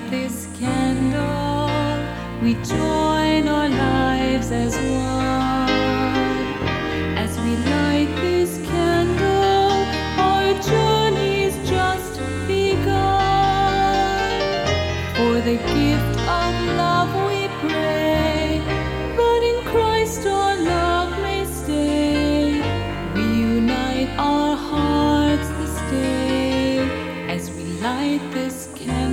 this candle, we join our lives as one. As we light this candle, our journey's just begun. For the gift of love we pray, that in Christ our love may stay. Reunite our hearts this day as we light this candle.